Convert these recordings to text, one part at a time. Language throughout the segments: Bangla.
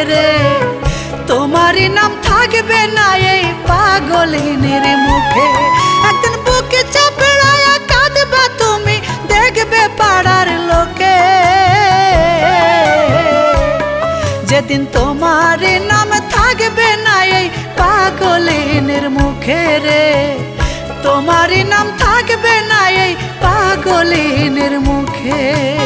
রে, তোমারই নাম থাকবে না এই পাগলিনীর মুখে। একদিন বুকে চাপড়ায়া কাঁদবে তুমি, দেখবে পাড়ার লোকে। যেদিন তোমারই নাম থাকবে না এই পাগলিনীর মুখে রে, তোমারই নাম থাকবে না এই পাগলিনীর মুখে।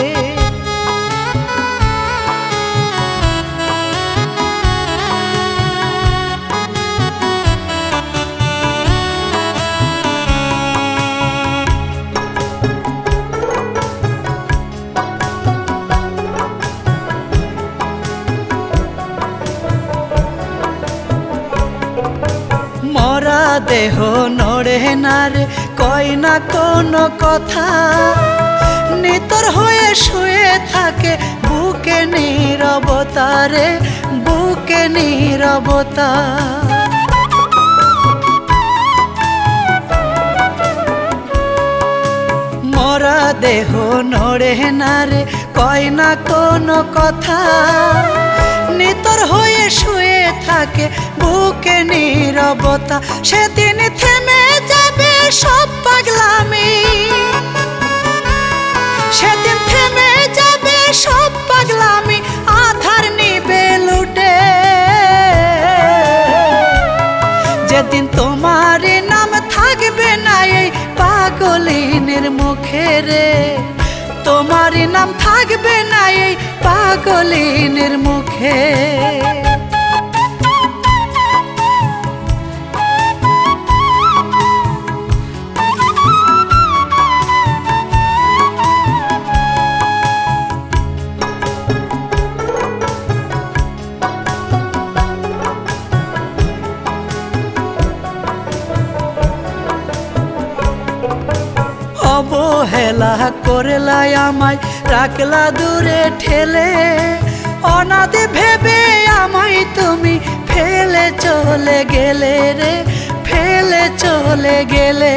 মরা দেহ নড়ে না রে, কয় না কোনো কথা, নিতর হয়ে শুয়ে থাকে বুকে নীরবতা রে, বুকে নীরবতা। মরা দেহ নড়ে না রে, কয় না কোনো কথা, নিতর হয়ে শুয়ে থাকে বুকে নীরবতা। সেদিন থেমে যাবে সব পাগলামি, সেদিন থেমে যাবে সব পাগলামি, আধার নিবে লুটে। যেদিন তোমার নাম থাকবে না এই পাগলিনীর মুখে রে, তোমার নাম থাকবে না এই পাগলিনীর মুখে। অবহেলা করলাই আমায়, রাখলা দূরে ঠেলে, অনাদে ভেবে আমায় তুমি ফেলে চলে গেলে রে, ফেলে চলে গেলে।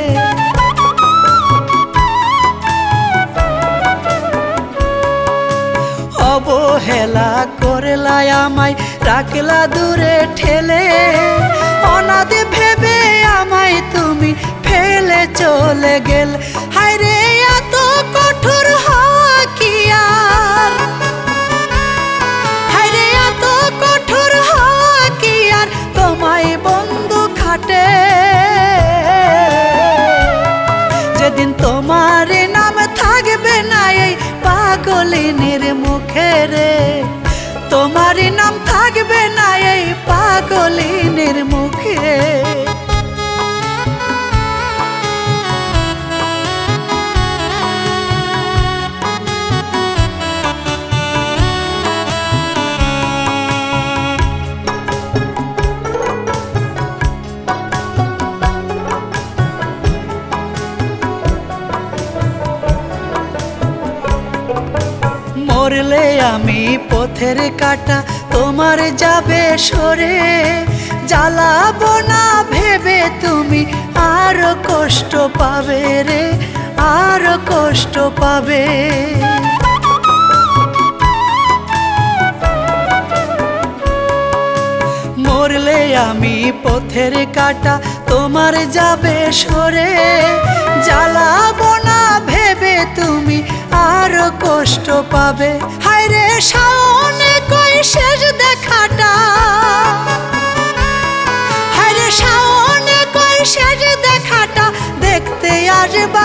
অবহেলা করলাই আমায়, রাখলা দূরে ঠেলে, অনাদে ভেবে আমায় তুমি ফেলে চলে গেল। হায় রে এত কঠোর হওয়া কি আর, হায় রে এত কঠোর হওয়া কি আর তোমায় বন্ধু খাটে। যেদিন তোমার নাম থাকবে না এই পাগলিনীর মুখে রে, তোমার নাম থাকবে না এই পাগলিনীর মুখে। মরলে আমি পথের কাটা, তোমার যাবে সরে, জ্বালাবো না ভেবে তুমি আরো কষ্ট পাবে রে, আরো কষ্ট পাবে। মরলে আমি পথের কাটা, তোমার যাবে সরে, জ্বালাবো না ভেবে তুমি আরো কষ্ট পাবে। হায় রে শাওনে কই শেষ দেখাটা, হায় রে শাওনে কই শেষ দেখাটা, দেখতে আসবা